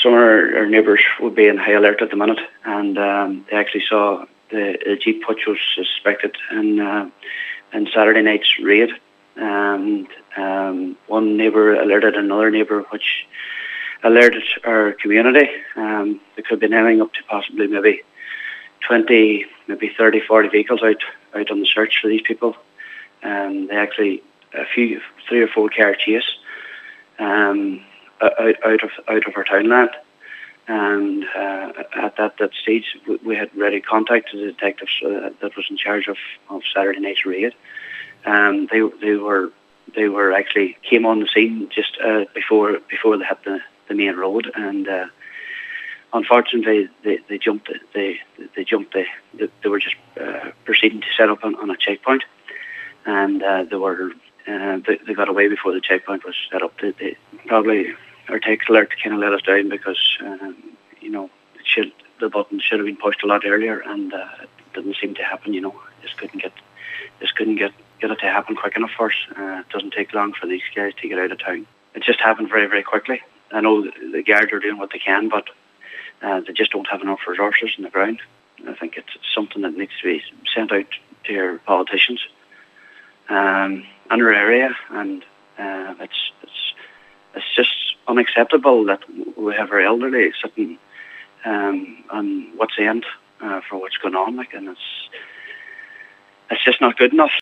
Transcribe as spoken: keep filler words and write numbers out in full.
some of our, our neighbours would be in high alert at the minute, and um, they actually saw the, the Jeep which was suspected in, uh, in Saturday night's raid. And um, one neighbour alerted another neighbour, which alerted our community. Um, there could have been anything up to possibly maybe twenty, maybe thirty, forty vehicles out, out on the search for these people. Um, they actually, a few, three or four car chase um, out, out of out of our townland. And uh, at that, that stage, we, we had already contacted the detectives uh, that was in charge of, of Saturday night's raid. Um, they they were they were actually came on the scene just uh, before before they hit the, the main road, and uh, unfortunately they, they jumped they they jumped they they were just uh, proceeding to set up on, on a checkpoint, and uh, they were uh, they, they got away before the checkpoint was set up. They, they probably our text alert kind of let us down because um, you know it should the button should have been pushed a lot earlier, and uh, it didn't seem to happen. You know, just couldn't get just couldn't get. get it to happen quick enough for us. Uh, it doesn't take long for these guys to get out of town. It just happened very, very quickly. I know the, the guards are doing what they can, but uh, they just don't have enough resources on the ground. I think it's something that needs to be sent out to your politicians um, in our area, and uh, it's it's it's just unacceptable that we have our elderly sitting um, on what's the end uh, for what's going on, like, and it's it's just not good enough.